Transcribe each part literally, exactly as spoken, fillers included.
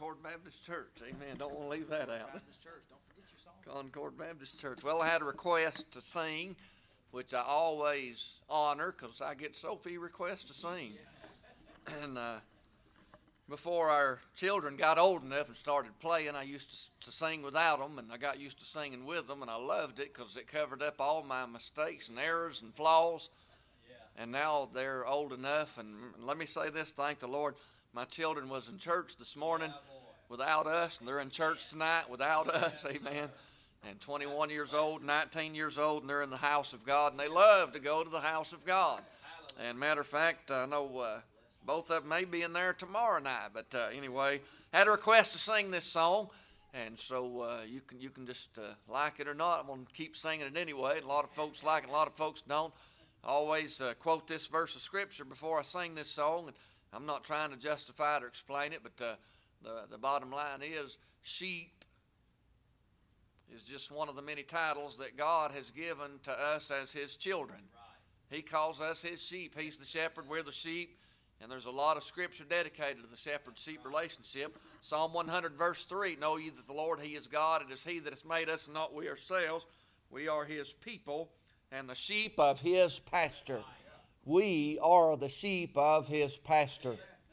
Concord Baptist Church. Amen. Don't want to leave that out. Baptist Church. Don't forget your song. Concord Baptist Church. Well, I had a request to sing, which I always honor because I get so few requests to sing. And uh, before our children got old enough and started playing, I used to, to sing without them, and I got used to singing with them, and I loved it because it covered up all my mistakes and errors and flaws. Yeah. And now they're old enough, and let me say this, thank the Lord, my children was in church this morning yeah, without us, and they're in church tonight without us, amen. And twenty-one years old, nineteen years old, and they're in the house of God, and they love to go to the house of God. And matter of fact, I know uh, both of them may be in there tomorrow night, but uh, anyway, had a request to sing this song, and so uh, you can you can just uh, like it or not. I'm going to keep singing it anyway. A lot of folks like it, a lot of folks don't. I always uh, quote this verse of Scripture before I sing this song, and I'm not trying to justify it or explain it, but uh, the, the bottom line is sheep is just one of the many titles that God has given to us as His children. Right. He calls us His sheep. He's the shepherd, we're the sheep. And there's a lot of Scripture dedicated to the shepherd-sheep relationship. Psalm one hundred, verse three, know ye that the Lord, He is God. It is He that has made us, and not we ourselves. We are His people, and the sheep of His pasture. We are the sheep of His pasture.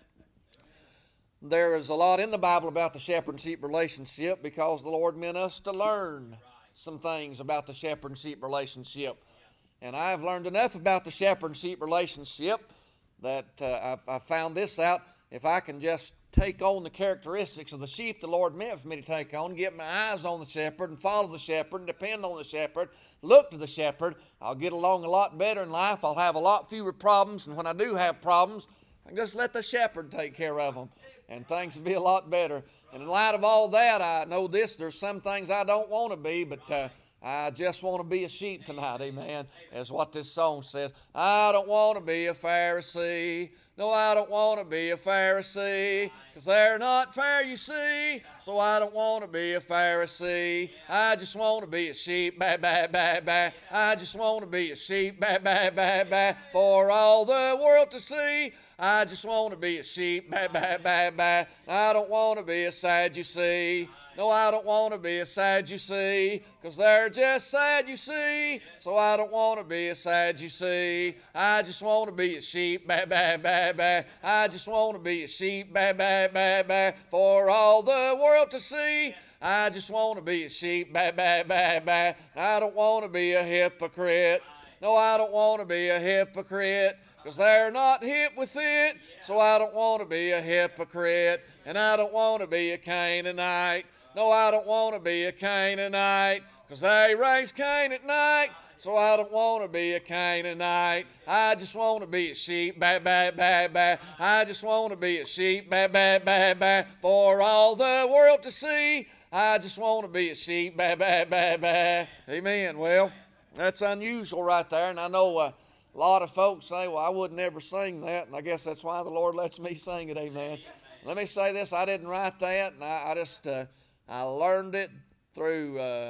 There is a lot in the Bible about the shepherd and sheep relationship because the Lord meant us to learn some things about the shepherd and sheep relationship. And I've learned enough about the shepherd and sheep relationship that uh, I've, I've found this out. If I can just take on the characteristics of the sheep the Lord meant for me to take on, get my eyes on the shepherd and follow the shepherd and depend on the shepherd, look to the shepherd, I'll get along a lot better in life. I'll have a lot fewer problems, and when I do have problems, I can just let the shepherd take care of them, and things will be a lot better. And in light of all that, I know this, there's some things I don't want to be, but uh, I just want to be a sheep tonight, amen, is what this song says. I don't want to be a Pharisee. No, I don't want to be a Pharisee, because they're not fair, you see. So I don't want to be a Pharisee. I just want to be a sheep, ba, ba, ba, ba. I just want to be a sheep, ba, ba, ba, ba, for all the world to see. I just want to be a sheep, ba, ba, ba, ba. I don't want to be a Sadducee. No, I don't want to be a Sadducee, because they're just sad, you see. So I don't want to be a Sadducee. I just want to be a sheep, ba, ba, ba, ba. I just want to be a sheep, ba, ba, ba, ba, for all the world to see. I just want to be a sheep, ba, ba, ba, ba. I don't want to be a hypocrite. No, I don't want to be a hypocrite, because they're not hip with it. So I don't want to be a hypocrite, and I don't want to be a Canaanite. No, I don't want to be a Canaanite, because they raise Cain at night. So I don't want to be a Canaanite. I just want to be a sheep, ba, ba, ba, ba. I just want to be a sheep, ba, ba, ba, ba, for all the world to see. I just want to be a sheep, ba, ba, ba, ba. Amen. Well, that's unusual right there, and I know uh, a lot of folks say, well, I would never sing that, and I guess that's why the Lord lets me sing it, amen. Let me say this, I didn't write that, and I, I just... Uh, I learned it through, uh,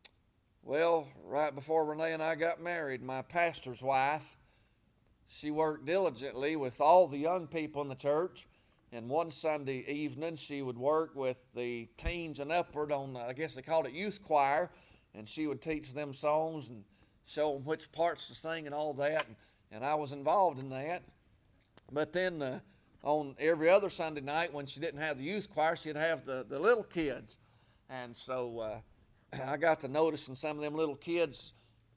well, right before Renee and I got married. My pastor's wife, she worked diligently with all the young people in the church. And one Sunday evening, she would work with the teens and upward on, I guess they called it youth choir. And she would teach them songs and show them which parts to sing and all that. And, and I was involved in that. But then uh, on every other Sunday night when she didn't have the youth choir, she'd have the, the little kids. And so uh, I got to noticing some of them little kids,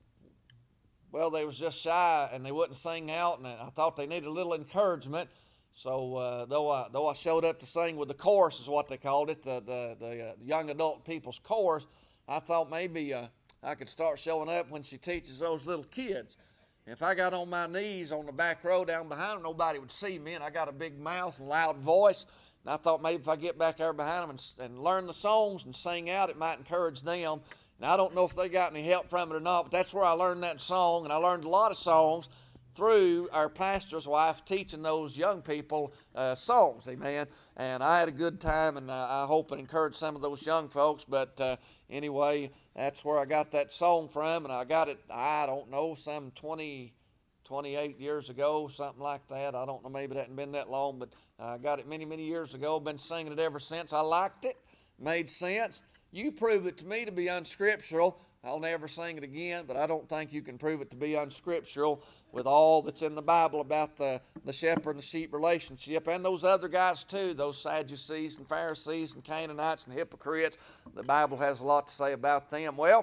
well, they was just shy and they wouldn't sing out, and I thought they needed a little encouragement. So uh, though, I, though I showed up to sing with the chorus is what they called it, the, the, the uh, young adult people's chorus, I thought maybe uh, I could start showing up when she teaches those little kids. If I got on my knees on the back row down behind them, nobody would see me, and I got a big mouth and loud voice. And I thought maybe if I get back there behind them and, and learn the songs and sing out, it might encourage them. And I don't know if they got any help from it or not, but that's where I learned that song. And I learned a lot of songs through our pastor's wife teaching those young people uh, songs, amen. And I had a good time, and uh, I hope it encouraged some of those young folks. But uh, anyway, that's where I got that song from, and I got it, I don't know, some twenty, twenty-eight years ago, something like that. I don't know, maybe it hadn't been that long, but I got it many, many years ago. Been singing it ever since. I liked it. Made sense. You prove it to me to be unscriptural, I'll never sing it again, but I don't think you can prove it to be unscriptural with all that's in the Bible about the, the shepherd and the sheep relationship, and those other guys too, those Sadducees and Pharisees and Canaanites and hypocrites. The Bible has a lot to say about them. Well,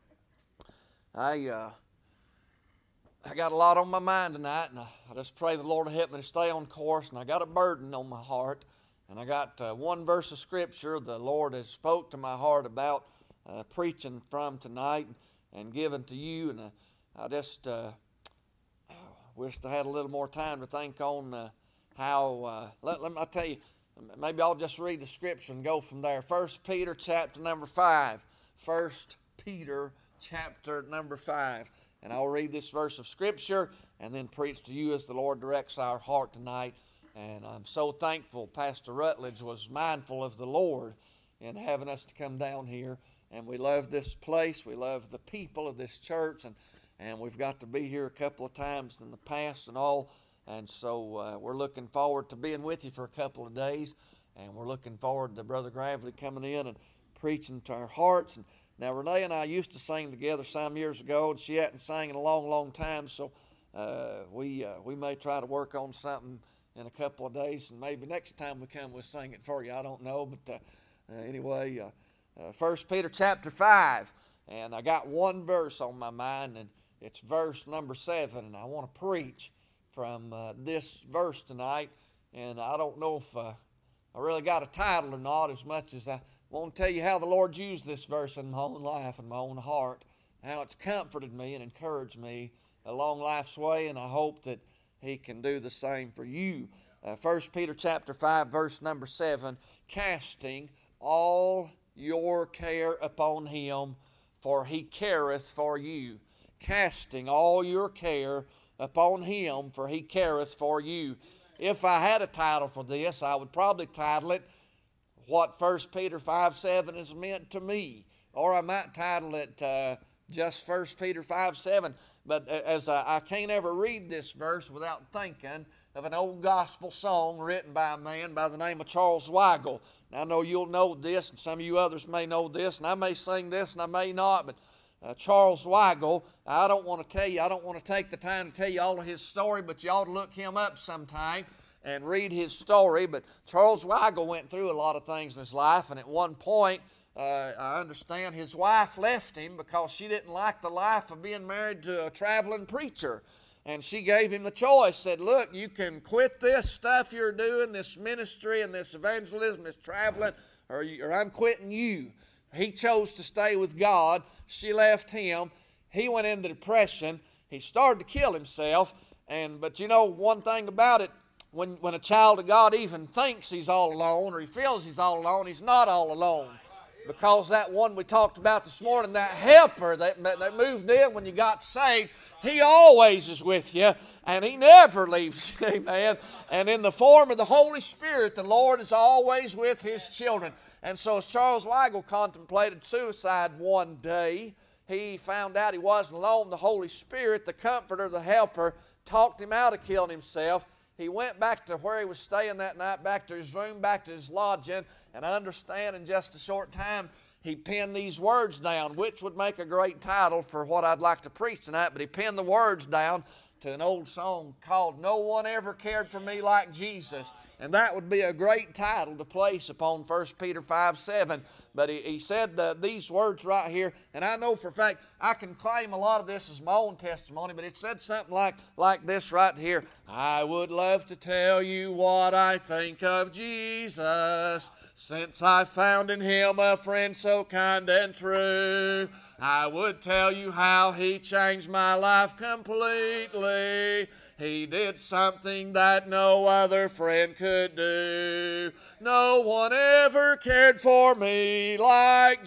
I uh, I got a lot on my mind tonight, and I, I just pray the Lord will help me to stay on course, and I got a burden on my heart, and I got uh, one verse of Scripture the Lord has spoke to my heart about Uh, preaching from tonight and given to you, and uh, I just uh, wished I had a little more time to think on uh, how. Uh, let, let me I tell you, maybe I'll just read the scripture and go from there. First Peter chapter number five. First Peter chapter number five, and I'll read this verse of scripture and then preach to you as the Lord directs our heart tonight. And I'm so thankful Pastor Rutledge was mindful of the Lord in having us to come down here. And we love this place. We love the people of this church. And, and we've got to be here a couple of times in the past and all. And so uh, we're looking forward to being with you for a couple of days. And we're looking forward to Brother Gravely coming in and preaching to our hearts. And now, Renee and I used to sing together some years ago, and she hadn't sang in a long, long time. So uh, we, uh, we may try to work on something in a couple of days. And maybe next time we come, we'll sing it for you. I don't know. But uh, uh, anyway... Uh, Uh, First Peter chapter five, and I got one verse on my mind, and it's verse number seven, and I want to preach from uh, this verse tonight, and I don't know if uh, I really got a title or not, as much as I want to tell you how the Lord used this verse in my own life and my own heart, how it's comforted me and encouraged me along life's way, and I hope that He can do the same for you. Uh, First Peter chapter five, verse number seven, casting all your care upon Him, for He careth for you. Casting all your care upon Him, for He careth for you. If I had a title for this, I would probably title it, What First Peter five seven is meant to me. Or I might title it uh, just First Peter five seven. But as I, I can't ever read this verse without thinking of an old gospel song written by a man by the name of Charles Weigel. Now, I know you'll know this, and some of you others may know this, and I may sing this, and I may not, but uh, Charles Weigel, I don't want to tell you, I don't want to take the time to tell you all of his story, but you ought to look him up sometime and read his story. But Charles Weigel went through a lot of things in his life, and at one point, uh, I understand his wife left him because she didn't like the life of being married to a traveling preacher. And she gave him the choice, said, look, you can quit this stuff you're doing, this ministry and this evangelism, this traveling, or, you, or I'm quitting you. He chose to stay with God. She left him. He went into depression. He started to kill himself. And But you know one thing about it, when, when a child of God even thinks he's all alone or he feels he's all alone, he's not all alone. Because that one we talked about this morning, that helper that, that moved in when you got saved, He always is with you, and He never leaves you, amen. And in the form of the Holy Spirit, the Lord is always with His children. And so as Charles Weigel contemplated suicide one day, he found out he wasn't alone. The Holy Spirit, the Comforter, the Helper, talked him out of killing himself. He went back to where he was staying that night, back to his room, back to his lodging, and I understand in just a short time he penned these words down, which would make a great title for what I'd like to preach tonight, but he penned the words down to an old song called No One Ever Cared for Me Like Jesus. And that would be a great title to place upon First Peter five seven. But he, he said uh, these words right here, and I know for a fact I can claim a lot of this as my own testimony, but it said something like, like this right here. I would love to tell you what I think of Jesus, since I found in Him a friend so kind and true. I would tell you how He changed my life completely. He did something that no other friend could do. No one ever cared for me like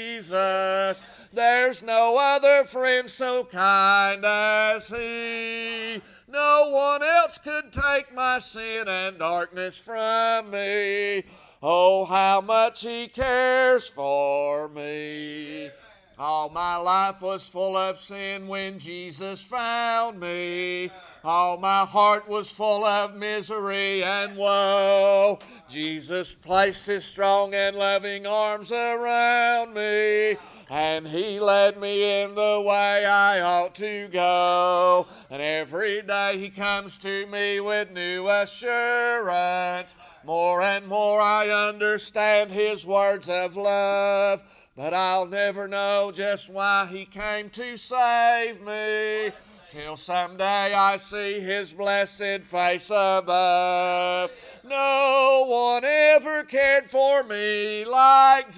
Jesus. There's no other friend so kind as He. No one else could take my sin and darkness from me. Oh, how much He cares for me. All my life was full of sin when Jesus found me. All my heart was full of misery and woe. Jesus placed His strong and loving arms around me, and He led me in the way I ought to go. And every day He comes to me with new assurance. More and more I understand His words of love, but I'll never know just why He came to save me, till someday I see His blessed face above. No one ever cared for me like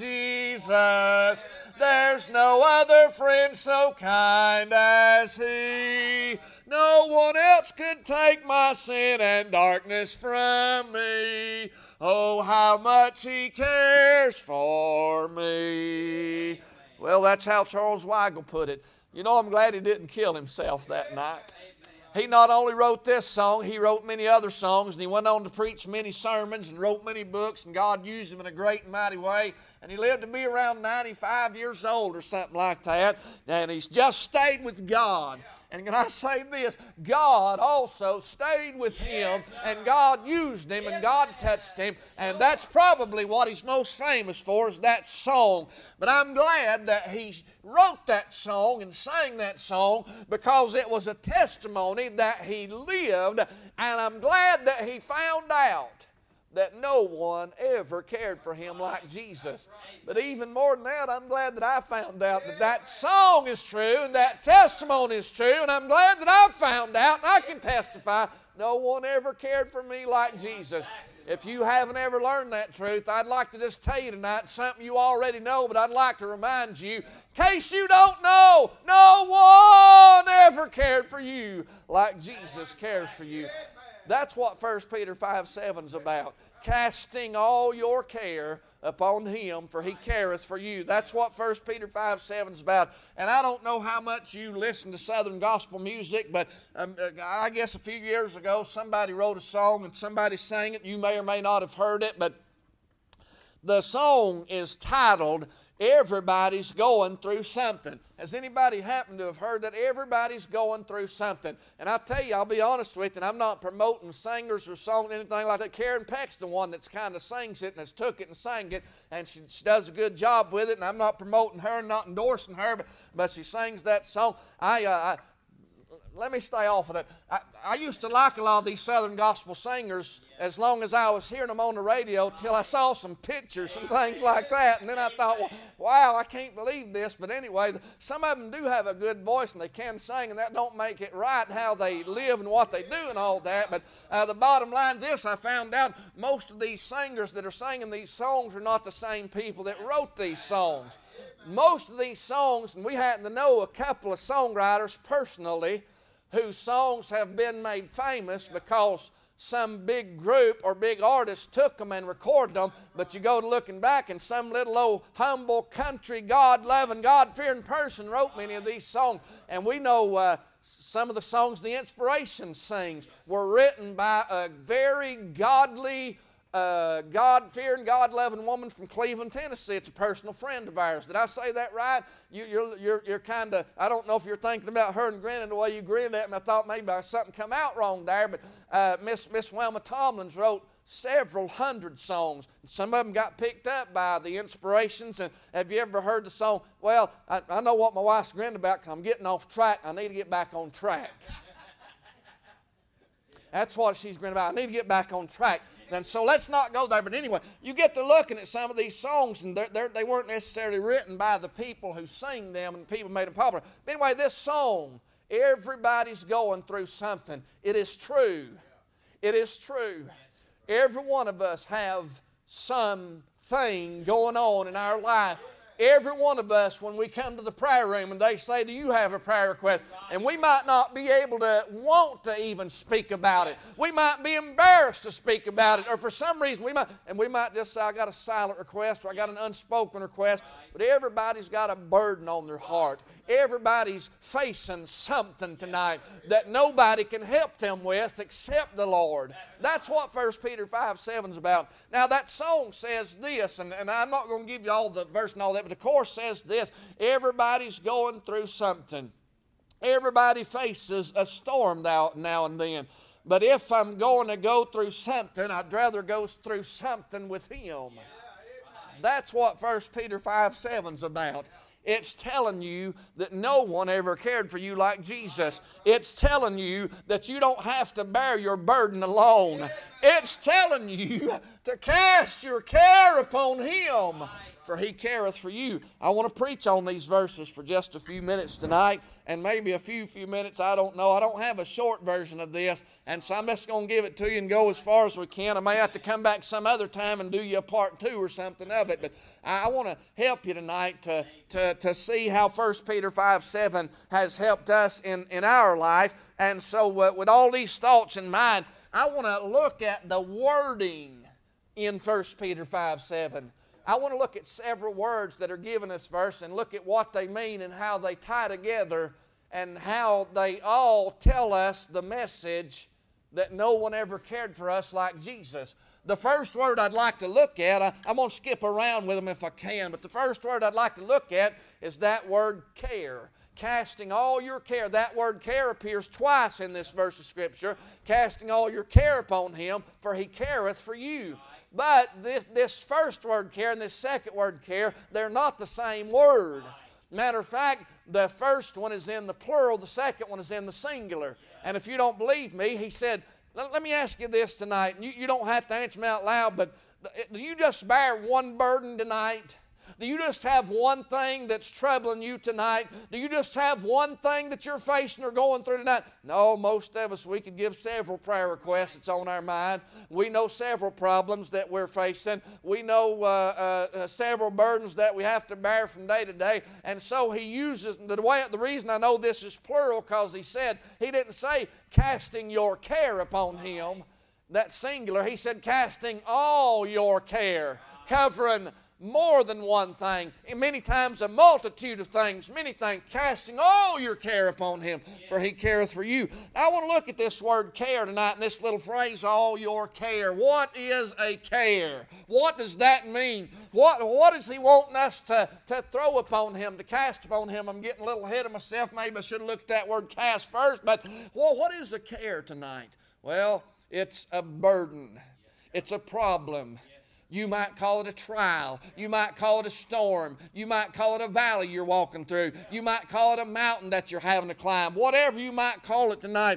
Jesus. There's no other friend so kind as He. No one else could take my sin and darkness from me. Oh, how much He cares for me. Well, that's how Charles Weigel put it. You know, I'm glad he didn't kill himself that night. He not only wrote this song, he wrote many other songs, and he went on to preach many sermons and wrote many books, and God used him in a great and mighty way. And he lived to be around ninety-five years old or something like that, and he's just stayed with God. And can I say this? God also stayed with him, and God used him, and God touched him, and that's probably what he's most famous for, is that song. But I'm glad that he wrote that song and sang that song, because it was a testimony that he lived, and I'm glad that he found out that no one ever cared for him like Jesus. But even more than that, I'm glad that I found out that that song is true and that testimony is true, and I'm glad that I found out, and I can testify, no one ever cared for me like Jesus. If you haven't ever learned that truth, I'd like to just tell you tonight something you already know, but I'd like to remind you, in case you don't know, no one ever cared for you like Jesus cares for you. That's what First Peter five seven is about. Casting all your care upon Him, for He careth for you. That's what First Peter five seven is about. And I don't know how much you listen to Southern gospel music, but um, I guess a few years ago somebody wrote a song and somebody sang it. You may or may not have heard it, but the song is titled, Everybody's Going Through Something. Has anybody happened to have heard that? Everybody's going through something. And I'll tell you, I'll be honest with you, and I'm not promoting singers or songs, anything like that. Karen Peck's the one that's kind of sings it and has took it and sang it, and she, she does a good job with it, and I'm not promoting her and not endorsing her, but, but she sings that song. I, uh, I let me stay off of that. I, I used to like a lot of these Southern gospel singers as long as I was hearing them on the radio, till I saw some pictures and things like that. And then I thought, well, wow, I can't believe this. But anyway, some of them do have a good voice and they can sing, and that don't make it right how they live and what they do and all that. But uh, the bottom line is this: I found out most of these singers that are singing these songs are not the same people that wrote these songs. Most of these songs, and we happen to know a couple of songwriters personally whose songs have been made famous because some big group or big artist took them and recorded them, but you go to looking back and some little old humble country God-loving, God-fearing person wrote many of these songs. And we know uh, some of the songs the Inspiration sings were written by a very godly, uh, God-fearing, God-loving woman from Cleveland, Tennessee. It's a personal friend of ours. Did I say that right? You, you're you're, you're kind of, I don't know if you're thinking about her and grinning the way you grinned at me. I thought maybe something come out wrong there, but uh, Miss Miss Wilma Tomlins wrote several hundred songs. Some of them got picked up by the Inspirations. And have you ever heard the song, well, I, I know what my wife's grinning about because I'm getting off track. I need to get back on track. That's what she's grinning about. I need to get back on track. And so let's not go there. But anyway, you get to looking at some of these songs, and they're, they're, they weren't necessarily written by the people who sing them, and people made them popular. But anyway, this song, everybody's going through something. It is true. It is true. Every one of us have something going on in our life. Every one of us, when we come to the prayer room and they say, do you have a prayer request? And we might not be able to want to even speak about it. We might be embarrassed to speak about it. Or for some reason, we might, and we might just say, I got a silent request or I got an unspoken request. But everybody's got a burden on their heart. Everybody's facing something tonight that nobody can help them with except the Lord. That's what First Peter five seven is about. Now that song says this, and, and I'm not going to give you all the verse and all that, that, but the course says this: everybody's going through something. Everybody faces a storm now, now and then. But if I'm going to go through something, I'd rather go through something with Him. That's what First Peter five seven is about. It's telling you that no one ever cared for you like Jesus. It's telling you that you don't have to bear your burden alone. It's telling you to cast your care upon Him, for He careth for you. I want to preach on these verses for just a few minutes tonight, and maybe a few few minutes, I don't know. I don't have a short version of this, and so I'm just going to give it to you and go as far as we can. I may have to come back some other time and do you a part two or something of it, but I want to help you tonight to, to, to see how First Peter five seven has helped us in, in our life. And so uh, with all these thoughts in mind, I want to look at the wording in First Peter five seven. I want to look at several words that are given in this verse and look at what they mean and how they tie together and how they all tell us the message that no one ever cared for us like Jesus. The first word I'd like to look at, I, I'm going to skip around with them if I can, but the first word I'd like to look at is that word care. Casting all your care. That word care appears twice in this verse of Scripture. Casting all your care upon Him, for He careth for you. But this, this first word care and this second word care, they're not the same word. Matter of fact, the first one is in the plural, the second one is in the singular. And if you don't believe me, he said, let, let me ask you this tonight. You, you don't have to answer me out loud, but do you just bear one burden tonight? Do you just have one thing that's troubling you tonight? Do you just have one thing that you're facing or going through tonight? No, most of us, we could give several prayer requests that's on our mind. We know several problems that we're facing. We know uh, uh, several burdens that we have to bear from day to day. And so he uses, the way, the reason I know this is plural, because he said, he didn't say casting your care upon Him. That's singular. He said casting all your care, covering more than one thing, and many times a multitude of things, many things, casting all your care upon Him, for He careth for you. I want to look at this word care tonight, and this little phrase, all your care. What is a care? What does that mean? What, what is He wanting us to, to throw upon Him, to cast upon Him? I'm getting a little ahead of myself. Maybe I should have looked at that word cast first, but well, what is a care tonight? Well, it's a burden. It's a problem. You might call it a trial. You might call it a storm. You might call it a valley you're walking through. You might call it a mountain that you're having to climb. Whatever you might call it tonight,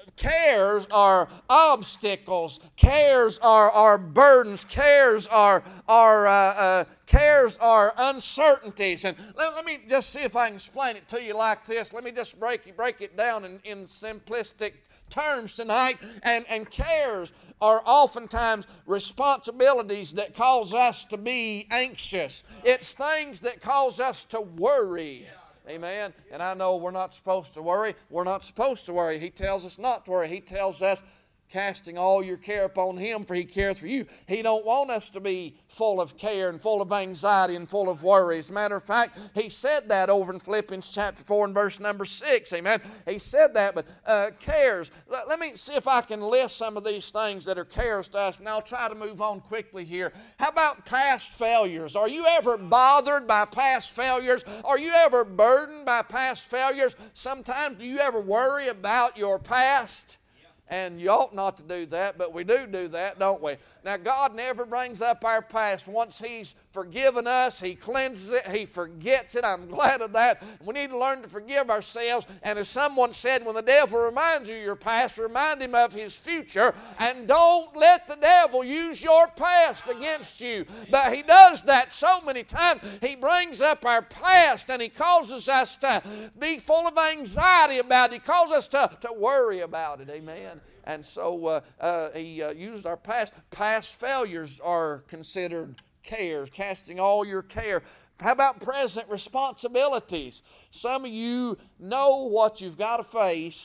cares are obstacles. Cares are, are burdens. Cares are, are uh, uh, cares are uncertainties. And let, let me just see if I can explain it to you like this. Let me just break, break it down in, in simplistic terms tonight. And, and cares are oftentimes responsibilities that cause us to be anxious. It's things that cause us to worry. Amen. And I know we're not supposed to worry. We're not supposed to worry. He tells us not to worry. He tells us, casting all your care upon Him, for He careth for you. He don't want us to be full of care and full of anxiety and full of worry. As a matter of fact, He said that over in Philippians chapter four and verse number six. Amen. He said that, but uh, cares. Let, let me see if I can list some of these things that are cares to us, and I'll try to move on quickly here. How about past failures? Are you ever bothered by past failures? Are you ever burdened by past failures? Sometimes do you ever worry about your past? And you ought not to do that, but we do do that, don't we? Now, God never brings up our past. Once He's forgiven us, He cleanses it, He forgets it. I'm glad of that. We need to learn to forgive ourselves. And as someone said, when the devil reminds you of your past, remind him of his future. And don't let the devil use your past against you. But he does that so many times. He brings up our past and he causes us to be full of anxiety about it. He causes us to, to worry about it. Amen. And so uh, uh, he uh, used our past. Past failures are considered cares, casting all your care. How about present responsibilities? Some of you know what you've got to face,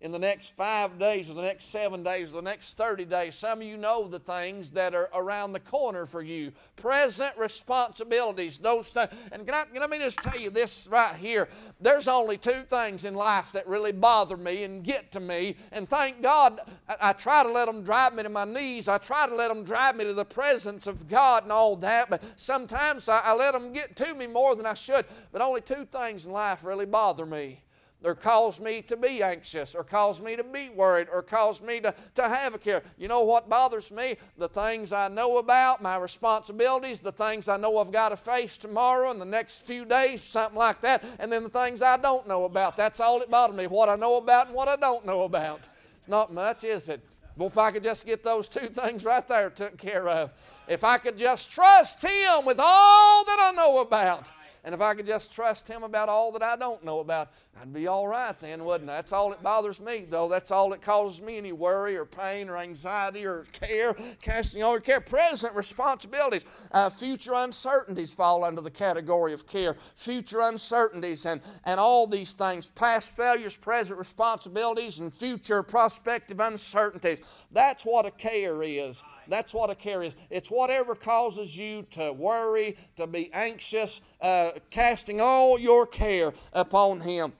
in the next five days or the next seven days or the next thirty days. Some of you know the things that are around the corner for you. Present responsibilities, those things. And can I, let me just tell you this right here. There's only two things in life that really bother me and get to me. And thank God I, I try to let them drive me to my knees. I try to let them drive me to the presence of God and all that. But sometimes I, I let them get to me more than I should. But only two things in life really bother me, or cause me to be anxious, or cause me to be worried, or cause me to, to have a care. You know what bothers me? The things I know about, my responsibilities, the things I know I've got to face tomorrow and the next few days, something like that, and then the things I don't know about. That's all that bothers me, what I know about and what I don't know about. It's not much, is it? Well, if I could just get those two things right there took care of. If I could just trust Him with all that I know about, and if I could just trust Him about all that I don't know about, I'd be all right then, wouldn't I? That's all that bothers me, though. That's all that causes me any worry or pain or anxiety or care, casting all your care. Present responsibilities. Uh, future uncertainties fall under the category of care. Future uncertainties and, and all these things. Past failures, present responsibilities, and future prospective uncertainties. That's what a care is. That's what a care is. It's whatever causes you to worry, to be anxious, uh, casting all your care upon Him.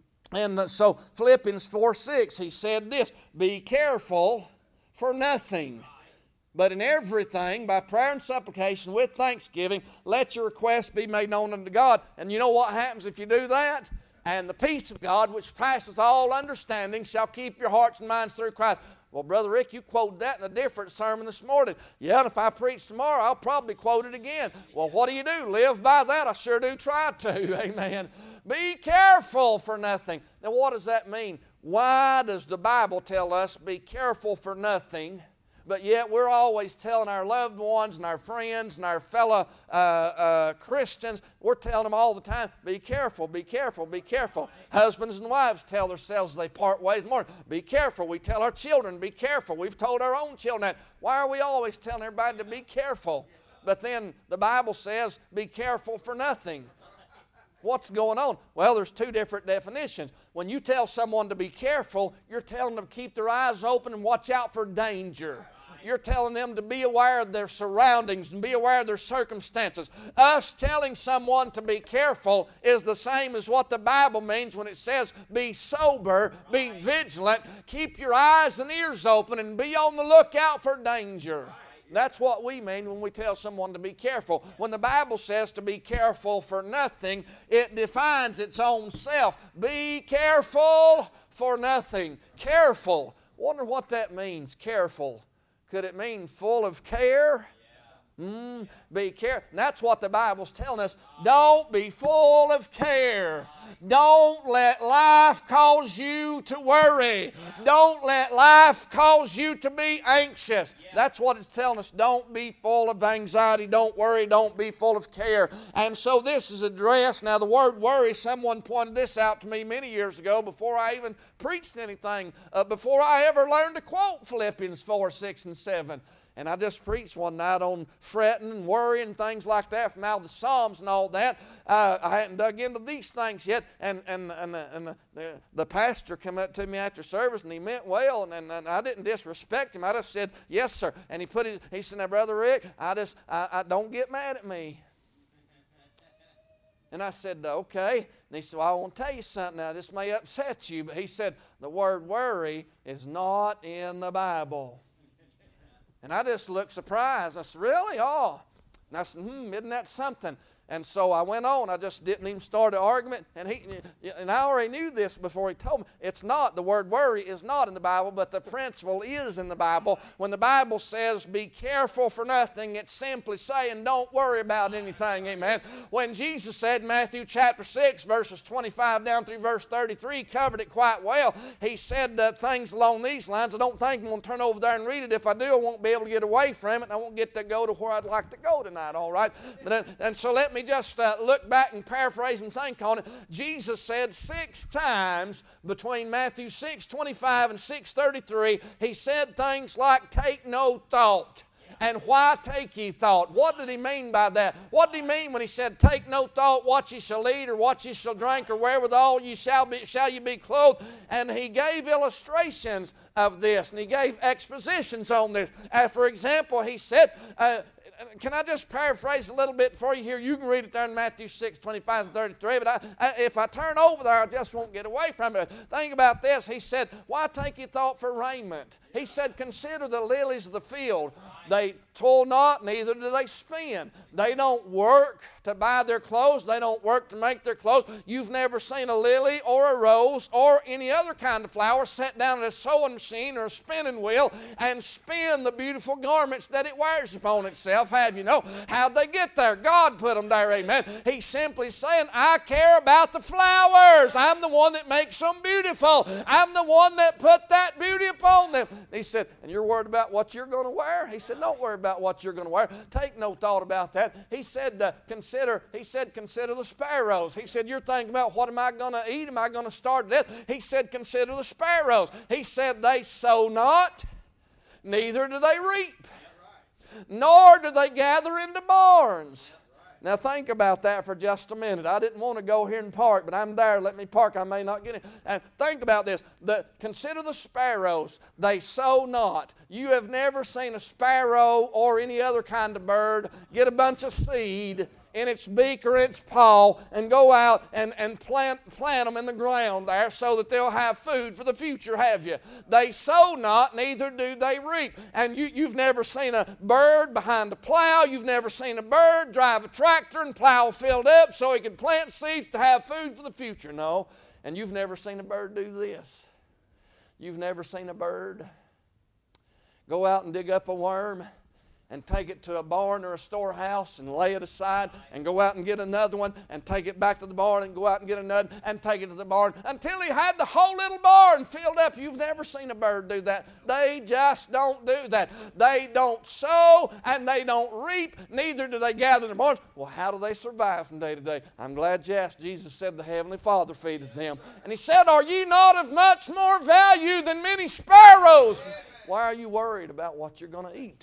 And uh, so Philippians four six, he said this, be careful for nothing, but in everything, by prayer and supplication with thanksgiving, let your requests be made known unto God. And you know what happens if you do that? And the peace of God, which passes all understanding, shall keep your hearts and minds through Christ. Well, Brother Rick, you quoted that in a different sermon this morning. Yeah, and if I preach tomorrow, I'll probably quote it again. Well, what do you do? Live by that? I sure do try to. Amen. Be careful for nothing. Now, what does that mean? Why does the Bible tell us be careful for nothing, but yet we're always telling our loved ones and our friends and our fellow uh, uh, Christians, we're telling them all the time, be careful, be careful, be careful. Husbands and wives tell themselves as they part ways in the morning, be careful. We tell our children, be careful. We've told our own children that. Why are we always telling everybody to be careful? But then the Bible says, be careful for nothing. What's going on? Well, there's two different definitions. When you tell someone to be careful, you're telling them to keep their eyes open and watch out for danger. You're telling them to be aware of their surroundings and be aware of their circumstances. Us telling someone to be careful is the same as what the Bible means when it says be sober, be vigilant, keep your eyes and ears open, and be on the lookout for danger. That's what we mean when we tell someone to be careful. When the Bible says to be careful for nothing, it defines its own self. Be careful for nothing. Careful. Wonder what that means, careful. Could it mean full of care? Mm, be careful. That's what the Bible's telling us. Don't be full of care. Don't let life cause you to worry. Don't let life cause you to be anxious. That's what it's telling us. Don't be full of anxiety. Don't worry. Don't be full of care. And so this is addressed. Now the word worry, someone pointed this out to me many years ago before I even preached anything, uh, before I ever learned to quote Philippians four, six, and seven. And I just preached one night on fretting and worrying and things like that from out of the Psalms and all that. Uh, I hadn't dug into these things yet. And and and, and the, the, the pastor came up to me after service, and he meant well. And, and, and I didn't disrespect him. I just said, yes, sir. And he put his, he said, now, Brother Rick, I just, I, I don't get mad at me. And I said, okay. And he said, well, I want to tell you something now. This may upset you. But he said, the word worry is not in the Bible. And I just looked surprised. I said, really? Oh. And I said, hmm, isn't that something? And so I went on. I just didn't even start an argument. And he, and I already knew this before he told me. It's not. The word worry is not in the Bible, but the principle is in the Bible. When the Bible says be careful for nothing, it's simply saying don't worry about anything. Amen. When Jesus said in Matthew chapter six, verses twenty-five down through verse thirty-three, covered it quite well. He said uh, things along these lines. I don't think I'm going to turn over there and read it. If I do, I won't be able to get away from it, and I won't get to go to where I'd like to go tonight, all right? But, uh, and so let me just uh, look back and paraphrase and think on it. Jesus said six times between Matthew six twenty-five and six thirty-three, he said things like, take no thought. And why take ye thought? What did he mean by that? What did he mean when he said, take no thought what ye shall eat or what ye shall drink or wherewithal ye shall be, shall ye be clothed? And he gave illustrations of this, and he gave expositions on this. Uh, for example, he said, uh, can I just paraphrase a little bit for you here? You can read it there in Matthew six, twenty-five and thirty-three, but I, I, if I turn over there, I just won't get away from it. Think about this. He said, why take ye thought for raiment? He said, consider the lilies of the field. They toil not, neither do they spin. They don't work to buy their clothes. They don't work to make their clothes. You've never seen a lily or a rose or any other kind of flower set down at a sewing machine or a spinning wheel and spin the beautiful garments that it wears upon itself, have you? No. How'd they get there? God put them there, amen. He's simply saying, I care about the flowers. I'm the one that makes them beautiful. I'm the one that put that beauty upon them. He said, and you're worried about what you're going to wear? He said, don't worry about what you're going to wear. Take no thought about that. He said, uh, consider, he said, consider the sparrows. He said, you're thinking about what am I going to eat? Am I going to starve to death? He said, consider the sparrows. He said, they sow not, neither do they reap, nor do they gather into barns. Now think about that for just a minute. I didn't want to go here and park, but I'm there. Let me park. I may not get in. And think about this. The, consider the sparrows. They sow not. You have never seen a sparrow or any other kind of bird get a bunch of seed in its beak or its paw and go out and, and plant, plant them in the ground there so that they'll have food for the future, have you? They sow not, neither do they reap. And you, you've never seen a bird behind a plow. You've never seen a bird drive a tractor and plow filled up so he can plant seeds to have food for the future. No. And you've never seen a bird do this. You've never seen a bird go out and dig up a worm and take it to a barn or a storehouse and lay it aside and go out and get another one and take it back to the barn and go out and get another and take it to the barn until he had the whole little barn filled up. You've never seen a bird do that. They just don't do that. They don't sow and they don't reap, neither do they gather in the barns. Well, how do they survive from day to day? I'm glad you asked. Jesus said the Heavenly Father feedeth them. And he said, are ye not of much more value than many sparrows? Why are you worried about what you're going to eat?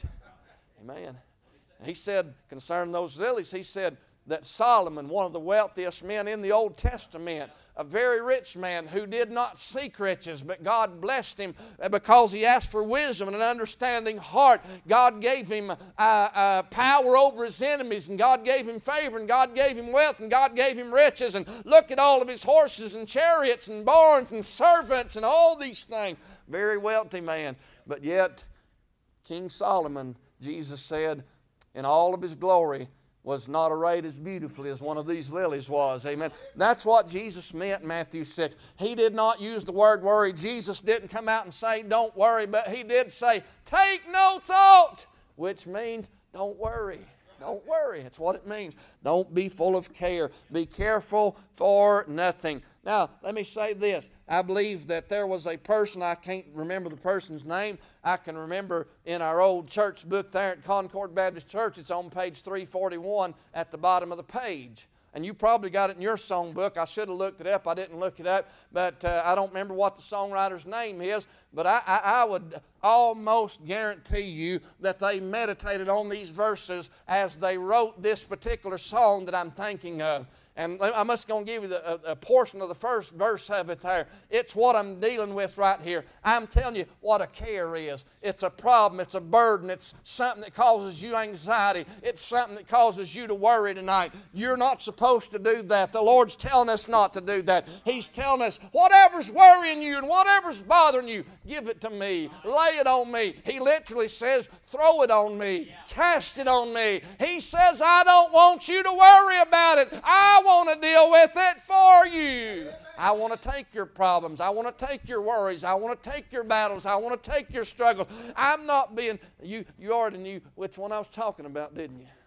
Amen. He said concerning those lilies, he said that Solomon, one of the wealthiest men in the Old Testament, a very rich man who did not seek riches, but God blessed him because he asked for wisdom and an understanding heart. God gave him uh, uh, power over his enemies, and God gave him favor, and God gave him wealth, and God gave him riches. And look at all of his horses and chariots and barns and servants and all these things. Very wealthy man. But yet, King Solomon, Jesus said, in all of his glory, was not arrayed as beautifully as one of these lilies was. Amen. That's what Jesus meant in Matthew six. He did not use the word worry. Jesus didn't come out and say, don't worry, but he did say, take no thought, which means don't worry. Don't worry. That's what it means. Don't be full of care. Be careful for nothing. Now, let me say this. I believe that there was a person, I can't remember the person's name. I can remember in our old church book there at Concord Baptist Church, it's on page three forty-one at the bottom of the page. And you probably got it in your songbook. I should have looked it up. I didn't look it up. But uh, I don't remember what the songwriter's name is. But I, I, I would almost guarantee you that they meditated on these verses as they wrote this particular song that I'm thinking of. And I'm just going to give you the, a, a portion of the first verse of it there. It's what I'm dealing with right here. I'm telling you what a care is. It's a problem. It's a burden. It's something that causes you anxiety. It's something that causes you to worry tonight. You're not supposed to do that. The Lord's telling us not to do that. He's telling us whatever's worrying you and whatever's bothering you, give it to me. Lay it on me. He literally says, throw it on me. Cast it on me. He says, I don't want you to worry about it. I want to deal with it for you. I want to take your problems. I want to take your worries. I want to take your battles. I want to take your struggles. I'm not being, you, you already knew which one I was talking about, didn't you?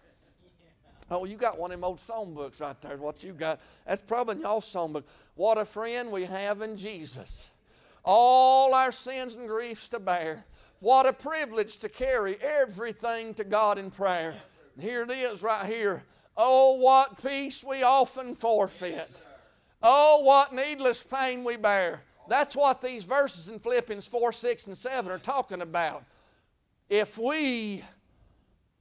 Oh, you got one of them old songbooks right there, what you got. That's probably in y'all's songbook. What a friend we have in Jesus. All our sins and griefs to bear. What a privilege to carry everything to God in prayer. And here it is right here. Oh, what peace we often forfeit. Oh, what needless pain we bear. That's what these verses in Philippians four, six, and seven are talking about. If we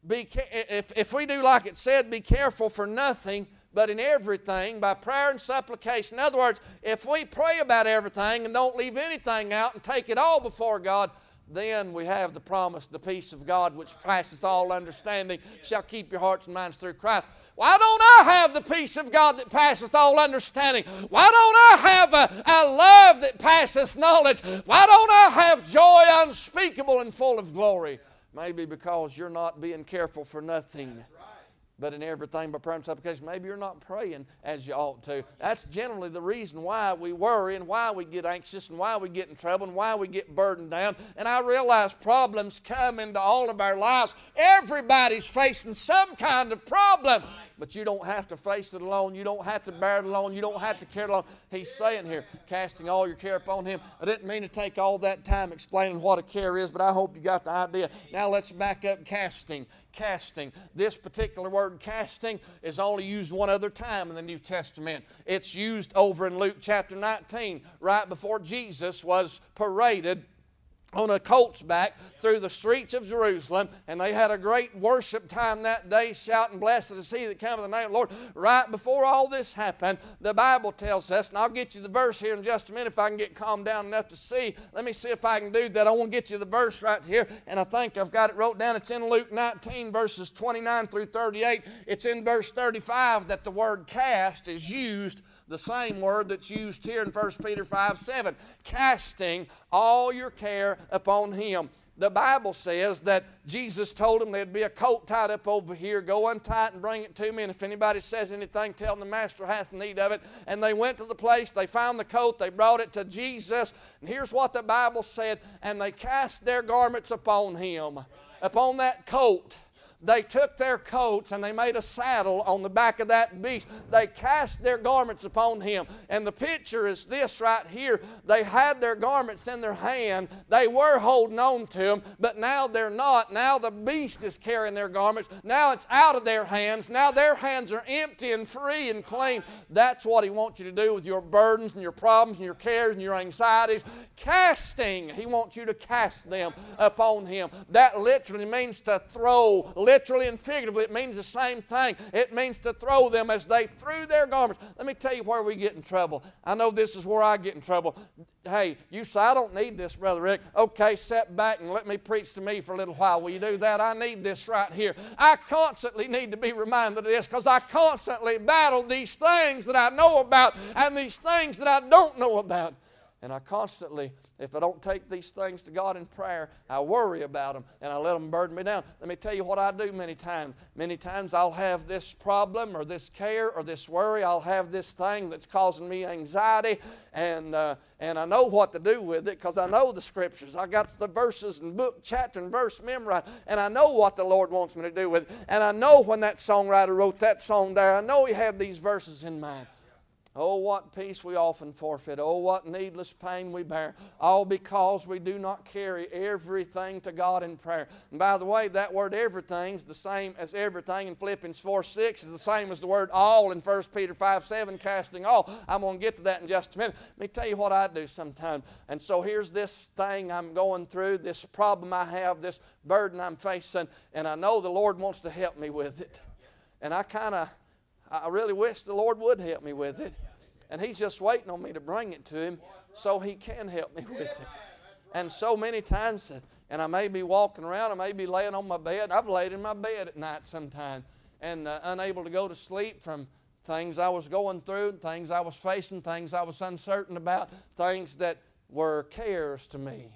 be if, if we do like it said, be careful for nothing, but in everything, by prayer and supplication. In other words, if we pray about everything and don't leave anything out and take it all before God, then we have the promise, the peace of God, which passeth all understanding, shall keep your hearts and minds through Christ. Why don't I have the peace of God that passeth all understanding? Why don't I have a, a love that passeth knowledge? Why don't I have joy unspeakable and full of glory? Maybe because you're not being careful for nothing, but in everything by prayer and supplication. Maybe you're not praying as you ought to. That's generally the reason why we worry and why we get anxious and why we get in trouble and why we get burdened down. And I realize problems come into all of our lives. Everybody's facing some kind of problem. But you don't have to face it alone. You don't have to bear it alone. You don't have to carry it alone. He's saying here, casting all your care upon Him. I didn't mean to take all that time explaining what a care is, but I hope you got the idea. Now let's back up. Casting. Casting. This particular word, casting, is only used one other time in the New Testament. It's used over in Luke chapter nineteen, right before Jesus was paraded on a colt's back through the streets of Jerusalem, and they had a great worship time that day, shouting, "Blessed is he that cometh in the name of the Lord." Right before all this happened, the Bible tells us, and I'll get you the verse here in just a minute if I can get calmed down enough to see. Let me see if I can do that. I want to get you the verse right here, and I think I've got it wrote down. It's in Luke nineteen, verses twenty-nine through thirty-eight. It's in verse thirty-five that the word cast is used, the same word that's used here in First Peter five seven. Casting all your care upon Him. The Bible says that Jesus told him there'd be a coat tied up over here. Go untie it and bring it to me. And if anybody says anything, tell them the master hath need of it. And they went to the place. They found the coat. They brought it to Jesus. And here's what the Bible said. And they cast their garments upon Him, upon that coat. They took their coats and they made a saddle on the back of that beast. They cast their garments upon Him. And the picture is this right here. They had their garments in their hand. They were holding on to them, but now they're not. Now the beast is carrying their garments. Now it's out of their hands. Now their hands are empty and free and clean. That's what He wants you to do with your burdens and your problems and your cares and your anxieties. Casting. He wants you to cast them upon Him. That literally means to throw. Literally and figuratively, it means the same thing. It means to throw them as they threw their garments. Let me tell you where we get in trouble. I know this is where I get in trouble. Hey, you say, "I don't need this, Brother Rick." Okay, sit back and let me preach to me for a little while. Will you do that? I need this right here. I constantly need to be reminded of this because I constantly battle these things that I know about and these things that I don't know about. And I constantly, if I don't take these things to God in prayer, I worry about them and I let them burden me down. Let me tell you what I do many times. Many times I'll have this problem or this care or this worry. I'll have this thing that's causing me anxiety, and uh, and I know what to do with it because I know the Scriptures. I got the verses and book, chapter and verse memorized, and I know what the Lord wants me to do with it. And I know when that songwriter wrote that song there, I know he had these verses in mind. Oh, what peace we often forfeit. Oh, what needless pain we bear. All because we do not carry everything to God in prayer. And by the way, that word everything is the same as everything in Philippians four six. Is the same as the word all in First Peter five seven, casting all. I'm going to get to that in just a minute. Let me tell you what I do sometimes. And so here's this thing I'm going through, this problem I have, this burden I'm facing, and I know the Lord wants to help me with it. And I kind of, I really wish the Lord would help me with it. And He's just waiting on me to bring it to Him so He can help me with it. And so many times, and I may be walking around, I may be laying on my bed. I've laid in my bed at night sometime and uh, unable to go to sleep from things I was going through, things I was facing, things I was uncertain about, things that were cares to me.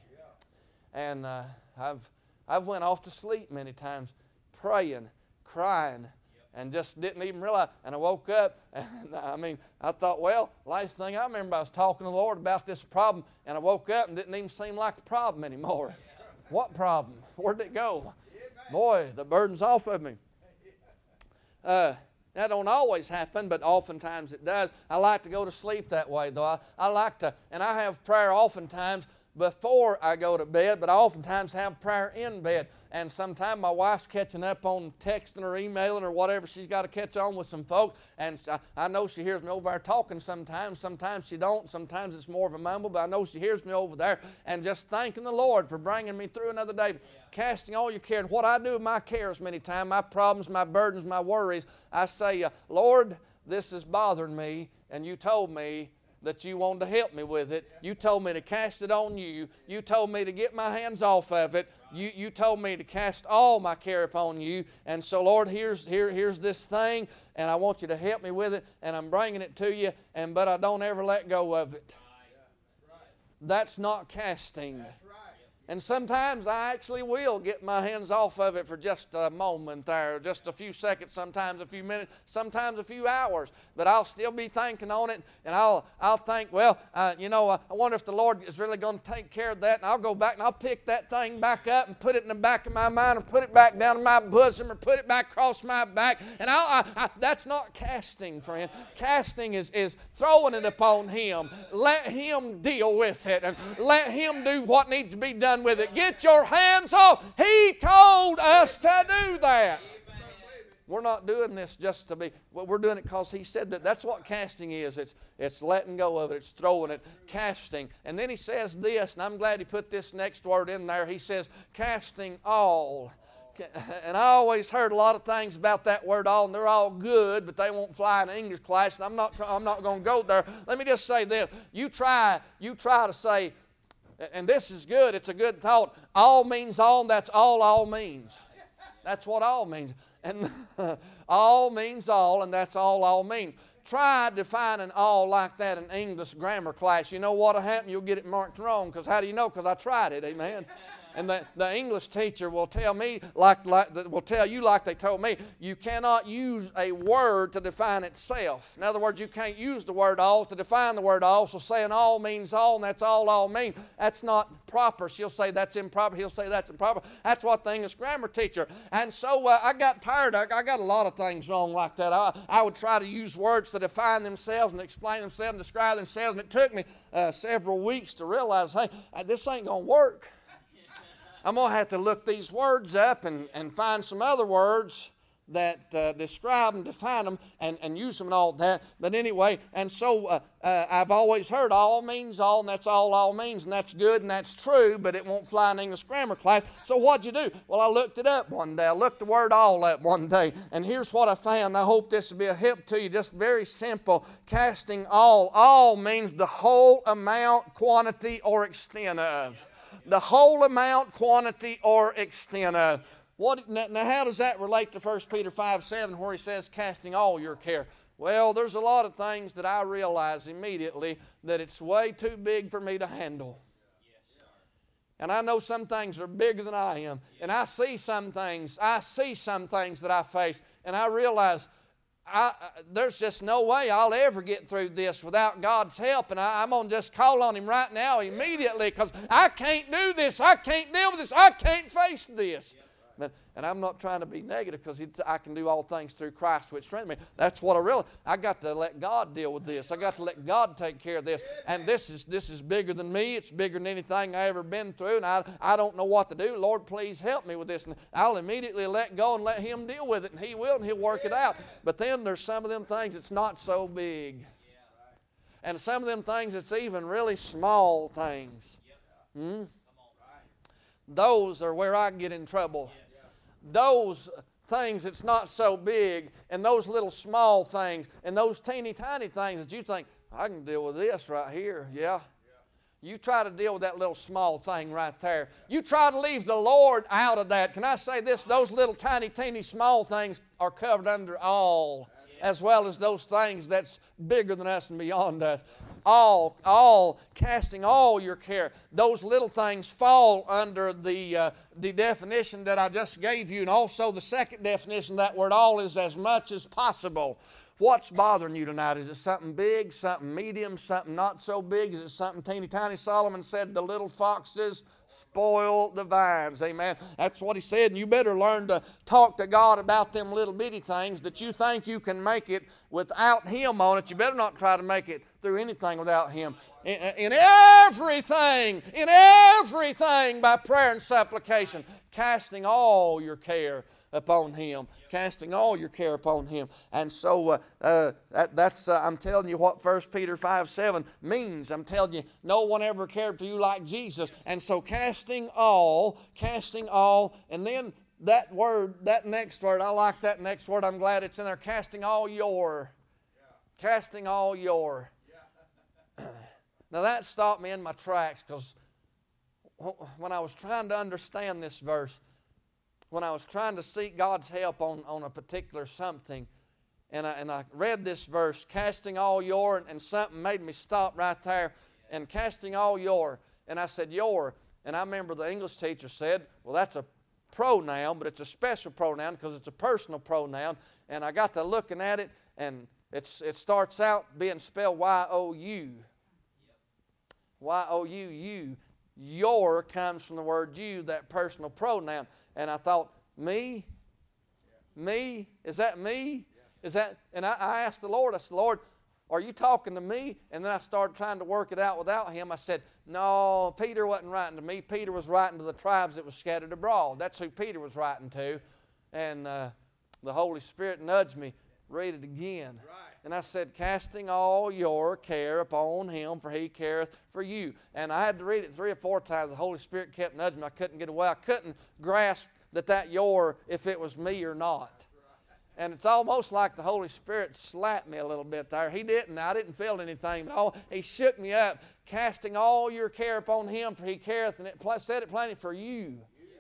And uh, I've, I've went off to sleep many times praying, crying, and just didn't even realize. And I woke up, and I mean, I thought, well, last thing I remember, I was talking to the Lord about this problem, and I woke up and didn't even seem like a problem anymore. What problem? Where'd it go? Boy, the burden's off of me. Uh, that don't always happen, but oftentimes it does. I like to go to sleep that way, though. I, I like to, and I have prayer oftentimes before I go to bed, but I oftentimes have prayer in bed. And sometimes my wife's catching up on texting or emailing or whatever. She's got to catch on with some folks. And I, I know she hears me over there talking sometimes. Sometimes she don't. Sometimes it's more of a mumble. But I know she hears me over there. And just thanking the Lord for bringing me through another day. Casting all your care. And what I do with my cares many times, my problems, my burdens, my worries, I say, uh, Lord, this is bothering me. And you told me that you wanted to help me with it. You told me to cast it on you. You told me to get my hands off of it. You, you told me to cast all my care upon you. And so, Lord, here's, here, here's this thing, and I want you to help me with it, and I'm bringing it to you, and but I don't ever let go of it. That's not casting. And sometimes I actually will get my hands off of it for just a moment there, just a few seconds, sometimes a few minutes, sometimes a few hours. But I'll still be thinking on it, and I'll I'll think, well, uh, you know, uh, I wonder if the Lord is really going to take care of that. And I'll go back and I'll pick that thing back up and put it in the back of my mind, or put it back down in my bosom, or put it back across my back. And I'll, I, I, that's not casting, friend. Casting is, is throwing it upon Him. Let Him deal with it, and let Him do what needs to be done with it. Get your hands off. He told us to do that. We're not doing this just to be, well, we're doing it because He said that. That's what casting is. It's, it's letting go of it. It's throwing it, casting. And then He says this, and I'm glad He put this next word in there. He says, casting all. And I always heard a lot of things about that word all, and they're all good, but they won't fly in an English class, and I'm not, I'm not going to go there. Let me just say this. You try, you try to say, and this is good, it's a good thought, all means all, and that's all all means. That's what all means. And all means all, and that's all all means. Try defining all like that in English grammar class. You know what'll happen? You'll get it marked wrong, because how do you know? Because I tried it, amen. And the, the English teacher will tell me, like, like will tell you like they told me, you cannot use a word to define itself. In other words, you can't use the word all to define the word all. So saying all means all, and that's all all mean, that's not proper. She'll say that's improper. He'll say that's improper. That's what the English grammar teacher. And so uh, I got tired. I, I got a lot of things wrong like that. I, I would try to use words to define themselves and explain themselves and describe themselves. And it took me uh, several weeks to realize, hey, this ain't going to work. I'm going to have to look these words up and, and find some other words that uh, describe and define them and, and use them and all that. But anyway, and so uh, uh, I've always heard all means all, and that's all all means, and that's good and that's true, but it won't fly in English grammar class. So what'd you do? Well, I looked it up one day. I looked the word all up one day, and here's what I found. I hope this will be a help to you. Just very simple. Casting all. All means the whole amount, quantity, or extent of. The whole amount, quantity, or extent of. What, now, how does that relate to First Peter five seven, where he says, casting all your care? Well, there's a lot of things that I realize immediately that it's way too big for me to handle. And I know some things are bigger than I am. And I see some things, I see some things that I face, and I realize I, there's just no way I'll ever get through this without God's help, and I, I'm going to just call on Him right now immediately, because I can't do this. I can't deal with this. I can't face this. But, and I'm not trying to be negative, because I can do all things through Christ which strengthens me. That's what I really, I got to let God deal with this. I got to let God take care of this. And this is this is bigger than me. It's bigger than anything I ever been through. And I, I don't know what to do. Lord, please help me with this. And I'll immediately let go and let Him deal with it. And He will, and He'll work it out. But then there's some of them things that's not so big. And some of them things that's even really small things. Hmm? Those are where I get in trouble. Those things that's not so big, and those little small things, and those teeny tiny things that you think, I can deal with this right here, yeah. You try to deal with that little small thing right there. You try to leave the Lord out of that. Can I say this? Those little tiny, teeny, small things are covered under all, as well as those things that's bigger than us and beyond us. All, all, casting all your care. Those little things fall under the, uh, the definition that I just gave you. And also the second definition of that word all is as much as possible. What's bothering you tonight? Is it something big, something medium, something not so big? Is it something teeny tiny? Solomon said the little foxes spoil the vines. Amen. That's what he said. And you better learn to talk to God about them little little bitty things that you think you can make it without Him on it. You better not try to make it through anything without Him. In, in everything, in everything by prayer and supplication, casting all your care upon Him, casting all your care upon Him. And so uh, uh, that, that's, uh, I'm telling you what First Peter five seven means. I'm telling you, no one ever cared for you like Jesus. And so casting all, casting all, and then that word, that next word, I like that next word. I'm glad it's in there. Casting all your, casting all your. Now that stopped me in my tracks, because when I was trying to understand this verse, when I was trying to seek God's help on, on a particular something, and I, and I read this verse, casting all your, and, and something made me stop right there, and casting all your, and I said your, and I remember the English teacher said, well, that's a pronoun, but it's a special pronoun because it's a personal pronoun, and I got to looking at it, and it's, it starts out being spelled Y O U. Y O U, you. Your comes from the word you, that personal pronoun. And I thought, me? Me? Is that me? Is that? And I, I asked the Lord, I said, Lord, are you talking to me? And then I started trying to work it out without Him. I said, no, Peter wasn't writing to me. Peter was writing to the tribes that was scattered abroad. That's who Peter was writing to. And uh, the Holy Spirit nudged me, read it again. Right. And I said, casting all your care upon Him, for He careth for you. And I had to read it three or four times. The Holy Spirit kept nudging me. I couldn't get away. I couldn't grasp that that your, if it was me or not. And it's almost like the Holy Spirit slapped me a little bit there. He didn't. I didn't feel anything. But oh, He shook me up. Casting all your care upon Him, for He careth. And it said it plainly, for you.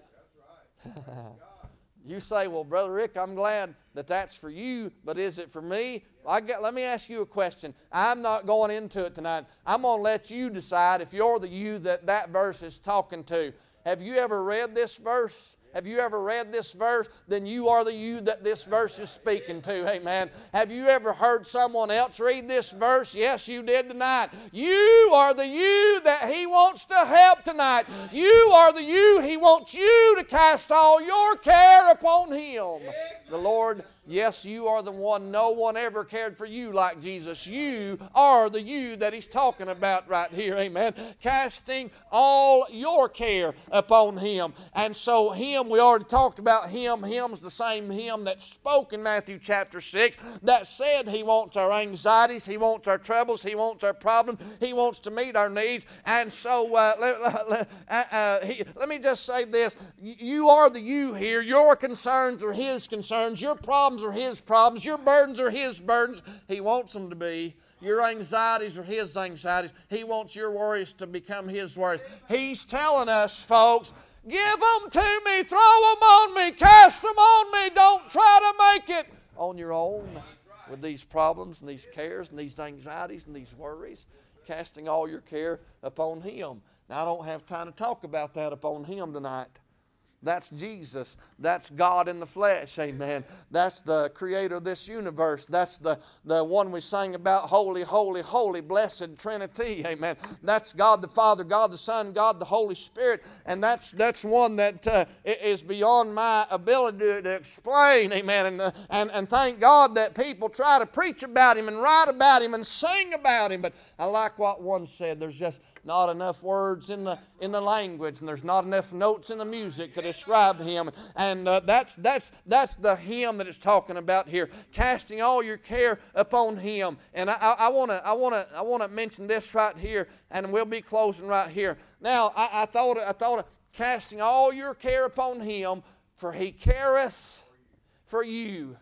Yeah, that's right. You say, well, Brother Rick, I'm glad that that's for you, but is it for me? I got, let me ask you a question. I'm not going into it tonight. I'm going to let you decide if you're the you that that verse is talking to. Have you ever read this verse? Have you ever read this verse? Then you are the you that this verse is speaking to. Amen. Have you ever heard someone else read this verse? Yes, you did tonight. You are the you that He wants to help tonight. You are the you He wants you to cast all your care upon Him. The Lord, yes, you are the one. No one ever cared for you like Jesus. You are the you that He's talking about right here. Amen. Casting all your care upon Him. And so Him, we already talked about Him. Him's the same Him that spoke in Matthew chapter six that said He wants our anxieties, He wants our troubles, He wants our problems, He wants to meet our needs. And so uh, let, let, uh, uh, he, let me just say this. You are the you here. Your concerns are His concerns. Your problems are His problems. Your burdens are His burdens. He wants them to be. Your anxieties are His anxieties. He wants your worries to become His worries. He's telling us, folks, give them to me, throw them on me, cast them on me. Don't try to make it on your own with these problems and these cares and these anxieties and these worries. Casting all your care upon Him. Now, I don't have time to talk about that upon Him tonight. That's Jesus. That's God in the flesh. Amen. That's the creator of this universe. That's the, the one we sang about, holy, holy, holy, blessed Trinity. Amen. That's God the Father, God the Son, God the Holy Spirit. And that's that's one that uh, is beyond my ability to, to explain. Amen. And, uh, and, and thank God that people try to preach about Him and write about Him and sing about Him. But I like what one said. There's just not enough words in the in the language, and there's not enough notes in the music to describe Him. And uh, that's that's that's the Him that it's talking about here. Casting all your care upon Him. And I want to I want to I want to mention this right here, and we'll be closing right here. Now I, I thought I thought of casting all your care upon Him, for He careth for you.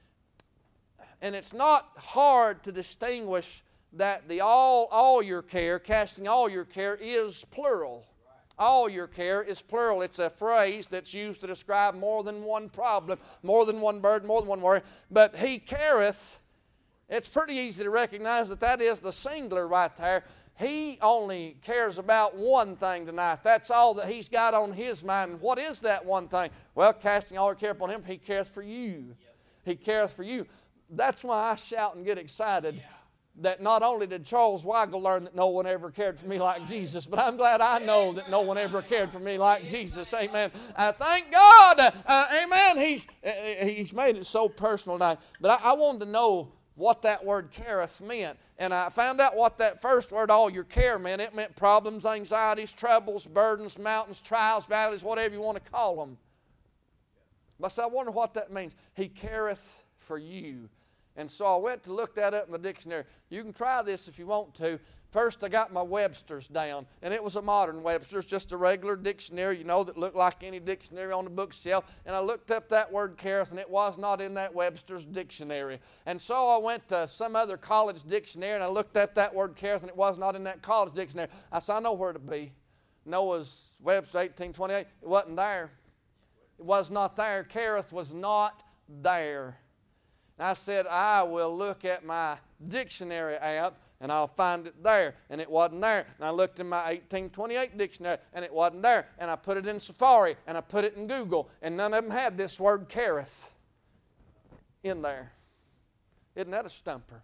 And it's not hard to distinguish that the all all your care, casting all your care, is plural. All your care is plural. It's a phrase that's used to describe more than one problem, more than one burden, more than one worry. But He careth, it's pretty easy to recognize that that is the singular right there. He only cares about one thing tonight. That's all that He's got on His mind. What is that one thing? Well, casting all your care upon Him, He careth for you. He careth for you. That's why I shout and get excited. that not only did Charles Weigel learn that no one ever cared for me like Jesus, but I'm glad I know that no one ever cared for me like Jesus. Amen. I thank God. Uh, amen. He's, uh, he's made it so personal now. But I, I wanted to know what that word careth meant. And I found out what that first word, all your care, meant. It meant problems, anxieties, troubles, burdens, mountains, trials, valleys, whatever you want to call them. But I said, I wonder what that means. He careth for you. And so I went to look that up in the dictionary. You can try this if you want to. First, I got my Webster's down, and it was a modern Webster's, just a regular dictionary, you know, that looked like any dictionary on the bookshelf. And I looked up that word careth, and it was not in that Webster's dictionary. And so I went to some other college dictionary, and I looked up that word careth, and it was not in that college dictionary. I said, I know where to be. Noah's Webster, eighteen twenty-eight, it wasn't there. It was not there. Careth was not there. And I said, I will look at my dictionary app, and I'll find it there. And it wasn't there. And I looked in my eighteen twenty-eight dictionary, and it wasn't there. And I put it in Safari, and I put it in Google, and none of them had this word careth in there. Isn't that a stumper?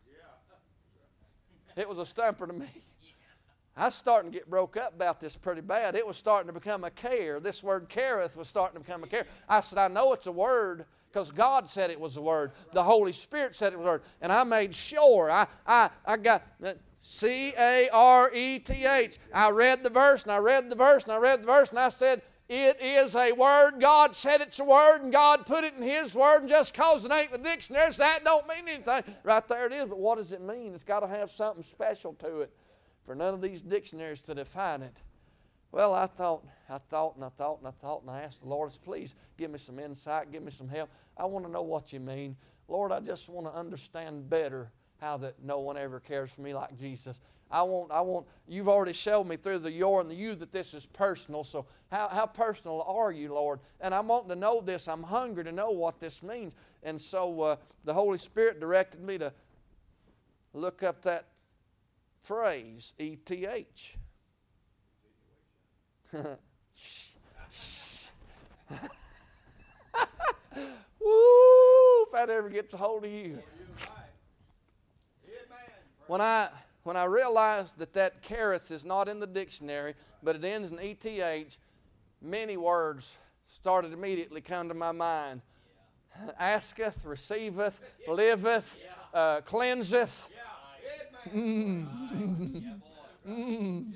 It was a stumper to me. I was starting to get broke up about this pretty bad. It was starting to become a care. This word careth was starting to become a care. I said, I know it's a word because God said it was a word. The Holy Spirit said it was a word. And I made sure. I, I, I got C A R E T H. I read the verse, and I read the verse, and I read the verse, and I said, it is a word. God said it's a word, and God put it in His word, and just because it ain't in the dictionary, that don't mean anything. Right there it is, but what does it mean? It's got to have something special to it for none of these dictionaries to define it. Well, I thought, I thought, and I thought, and I thought, and I asked the Lord, please give me some insight, give me some help. I want to know what you mean. Lord, I just want to understand better how that no one ever cares for me like Jesus. I want, I want, you've already showed me through the your and the you that this is personal, so how, how personal are you, Lord? And I'm wanting to know this. I'm hungry to know what this means. And so uh, the Holy Spirit directed me to look up that phrase, E T H. Woo, if that ever gets a hold of you. When I, when I realized that that careth is not in the dictionary, but it ends in E T H, many words started immediately come to my mind. Asketh, receiveth, liveth, uh, cleanseth. Mm. Mm.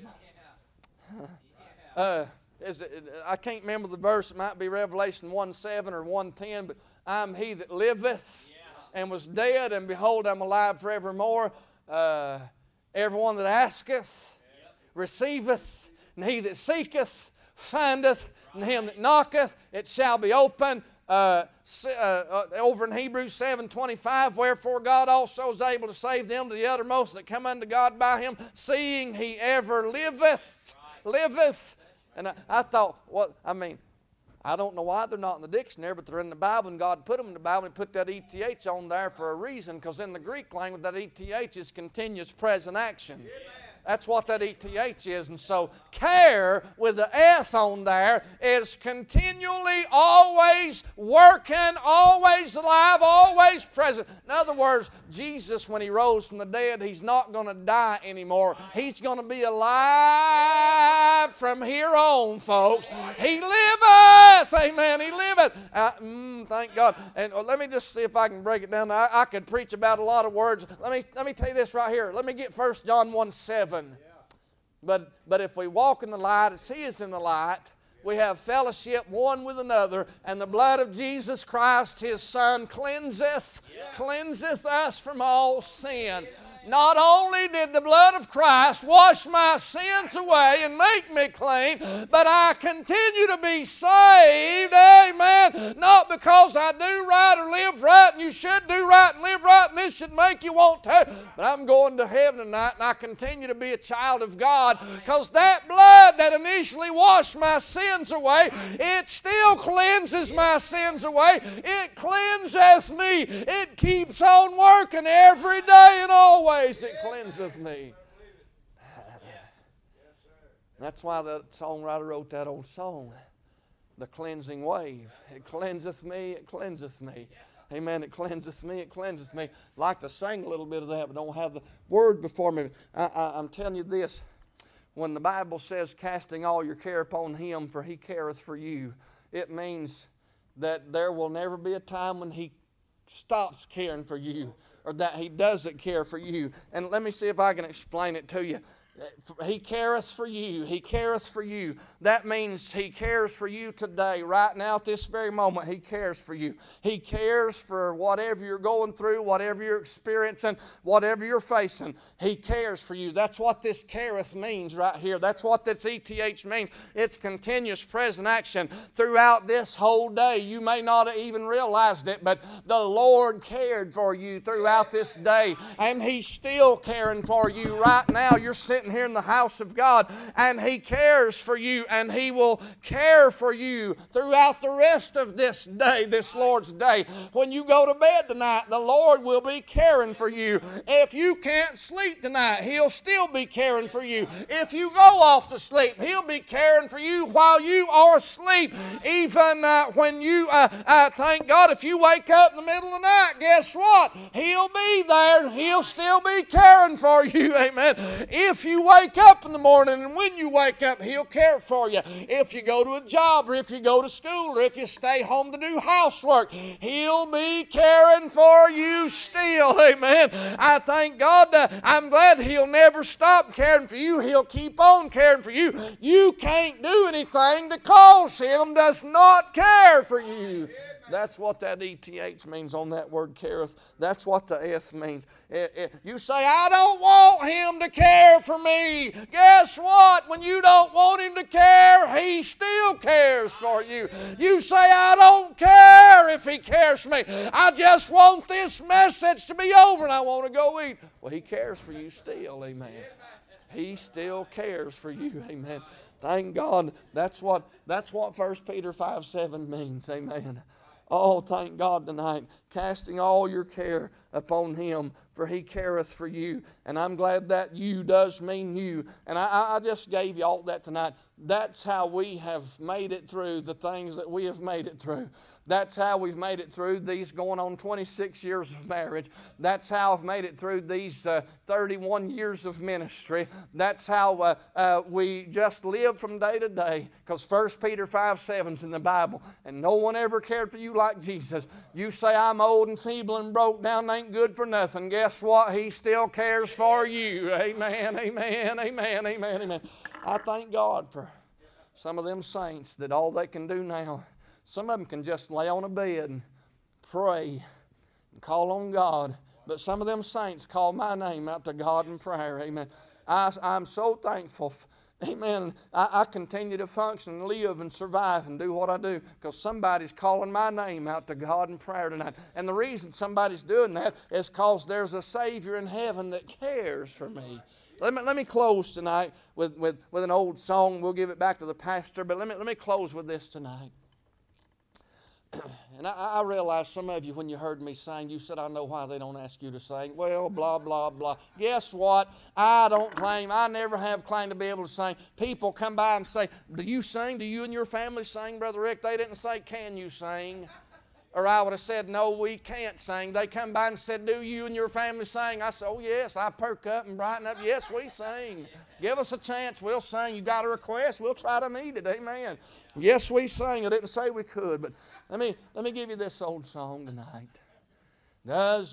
Uh, is it, I can't remember the verse. It might be Revelation one seven or one ten, but I'm he that liveth and was dead, and behold, I'm alive forevermore. Uh, everyone that asketh, receiveth, and he that seeketh, findeth, and him that knocketh, it shall be opened. Uh, uh, over in Hebrews seven twenty-five, wherefore God also is able to save them to the uttermost that come unto God by Him, seeing He ever liveth, liveth. And I, I thought, what, I mean, I don't know why they're not in the dictionary, but they're in the Bible, and God put them in the Bible, and He put that E T H on there for a reason, because in the Greek language, that E T H is continuous present action. Amen. That's what that E T H is. And so care with the S on there is continually, always working, always alive, always present. In other words, Jesus, when He rose from the dead, He's not going to die anymore. He's going to be alive from here on, folks. He liveth. Amen. He liveth. Uh, mm, thank God. And uh, let me just see if I can break it down. I, I could preach about a lot of words. Let me, let me tell you this right here. Let me get First John one seven. But, but if we walk in the light as He is in the light, we have fellowship one with another, and the blood of Jesus Christ, His Son, cleanseth, yeah. cleanseth us from all sin. Not only did the blood of Christ wash my sins away and make me clean, but I continue to be saved, amen, not because I do right or live right, and you should do right and live right, and this should make you want to, but I'm going to heaven tonight, and I continue to be a child of God, because that blood that initially washed my sins away, it still cleanses my sins away. It cleanseth me. It keeps on working every day and always. It cleanseth me. That's why the songwriter wrote that old song, The Cleansing Wave. It cleanseth me, it cleanseth me. Amen. It cleanseth me. It cleanseth me. I'd like to sing a little bit of that, but don't have the word before me. I, I, I'm telling you this. When the Bible says, casting all your care upon Him, for He careth for you, it means that there will never be a time when He stops caring for you or that He doesn't care for you. And let me see if I can explain it to you. He careth for you. He careth for you. That means He cares for you today, right now at this very moment. He cares for you. He cares for whatever you're going through, whatever you're experiencing, whatever you're facing. He cares for you. That's what this careth means right here. That's what this E T H means. It's continuous present action throughout this whole day. You may not have even realized it, but the Lord cared for you throughout this day, and He's still caring for you right now. You're sitting here in the house of God, and He cares for you, and He will care for you throughout the rest of this day, this Lord's day. When you go to bed tonight, the Lord will be caring for you. If you can't sleep tonight, He'll still be caring for you. If you go off to sleep, He'll be caring for you while you are asleep. Even uh, when you, uh, uh, thank God, if you wake up in the middle of the night, guess what? He'll be there, and He'll still be caring for you. Amen. If you wake up in the morning, and when you wake up, He'll care for you. If you go to a job, or if you go to school, or if you stay home to do housework, He'll be caring for you still. Amen. I thank God. Uh, I'm glad He'll never stop caring for you. He'll keep on caring for you. You can't do anything to cause Him does not care for you. That's what that E T H means on that word careth. That's what the S means. It, it, you say, I don't want Him to care for me. Guess what? When you don't want Him to care, He still cares for you. You say, I don't care if He cares for me. I just want this message to be over and I want to go eat. Well, He cares for you still. Amen. He still cares for you. Amen. Thank God. That's what, that's what First Peter five seven means. Amen. Oh, thank God tonight, casting all your care upon Him, for He careth for you. And I'm glad that you does mean you. And I, I just gave you all that tonight. That's how we have made it through the things that we have made it through. That's how we've made it through these going on twenty-six years of marriage. That's how I've made it through these uh, thirty-one years of ministry. That's how uh, uh, we just live from day to day. Because First Peter five seven is in the Bible. And no one ever cared for you like Jesus. You say, I'm old and feeble and broke down, ain't good for nothing. Guess what? He still cares for you. Amen, amen, amen, amen, amen. I thank God for some of them saints that all they can do now, some of them can just lay on a bed and pray and call on God. But some of them saints call my name out to God in prayer. Amen. I, I'm so thankful. Amen. I, I continue to function and live and survive and do what I do because somebody's calling my name out to God in prayer tonight. And the reason somebody's doing that is because there's a Savior in heaven that cares for me. Let me, let me close tonight with, with, with an old song. We'll give it back to the pastor, but let me, let me close with this tonight. And I, I realize some of you, when you heard me sing, you said, I know why they don't ask you to sing. Well, blah, blah, blah. Guess what? I don't claim, I never have claimed to be able to sing. People come by and say, do you sing? Do you and your family sing, Brother Rick? They didn't say, can you sing? Or I would have said, no, we can't sing. They come by and said, do you and your family sing? I said, oh, yes. I perk up and brighten up. Yes, we sing. Give us a chance. We'll sing. You got a request? We'll try to meet it. Amen. Yes, we sing. I didn't say we could, but let me, let me give you this old song tonight. Does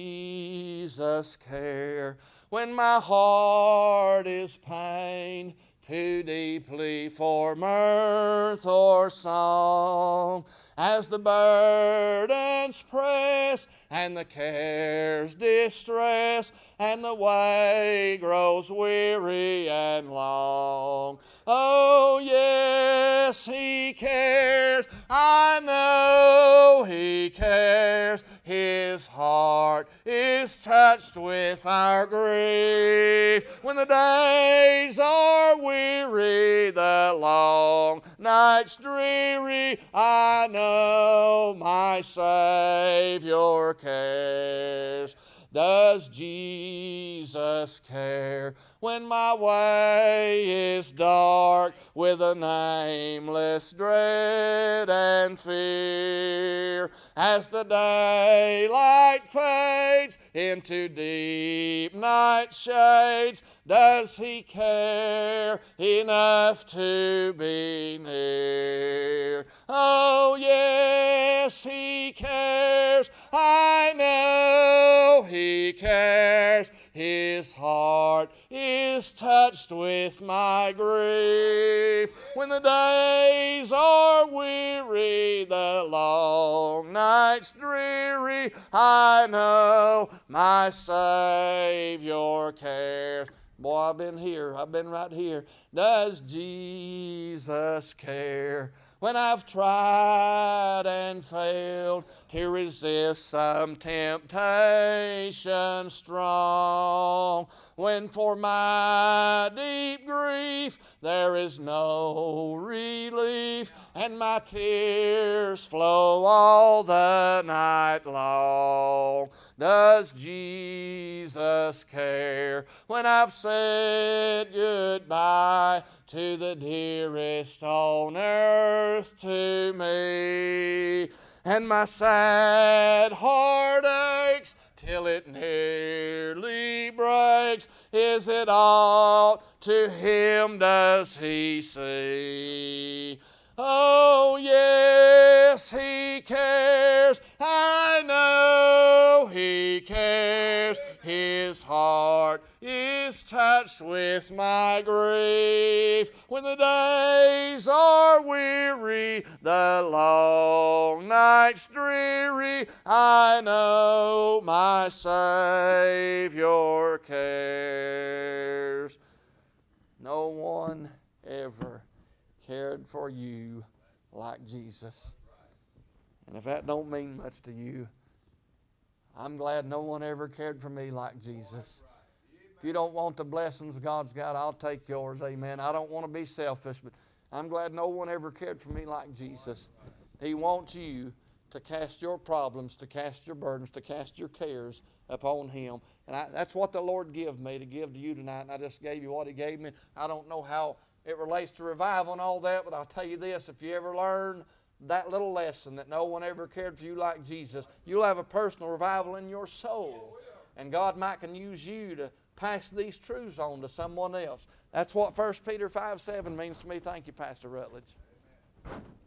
Jesus care when my heart is pained too deeply for mirth or song? As the burdens press and the cares distress and the way grows weary and long. Oh, yes, He cares. I know He cares. His heart is touched with our grief. When the days are weary, the long nights dreary, I know my Savior cares. Does Jesus care when my way is dark with a nameless dread and fear? As the daylight fades into deep night shades, does He care enough to be near? Oh, yes, He cares. I know He cares. His heart is touched with my grief. When the days are weary, the long nights dreary, I know my Savior cares. Boy, I've been here. I've been right here. Does Jesus care when I've tried and failed to resist some temptation strong? When for my deep grief there is no relief, and my tears flow all the night long? Does Jesus care when I've said goodbye to the dearest on earth to me, and my sad heart aches till it nearly breaks? Is it all to Him does He see? Oh, yes, He cares. I know He cares. His heart is touched with my grief. When the days are weary, the long nights dreary, I know my Savior cares. No one ever cared for you like Jesus. And if that don't mean much to you, I'm glad no one ever cared for me like Jesus. If you don't want the blessings God's got, I'll take yours. Amen. I don't want to be selfish, but I'm glad no one ever cared for me like Jesus. He wants you to cast your problems, to cast your burdens, to cast your cares upon Him. And I, that's what the Lord gave me to give to you tonight. And I just gave you what He gave me. I don't know how it relates to revival and all that, but I'll tell you this, if you ever learn that little lesson that no one ever cared for you like Jesus, you'll have a personal revival in your soul. And God might can use you to pass these truths on to someone else. That's what First Peter five seven means to me. Thank you, Pastor Rutledge.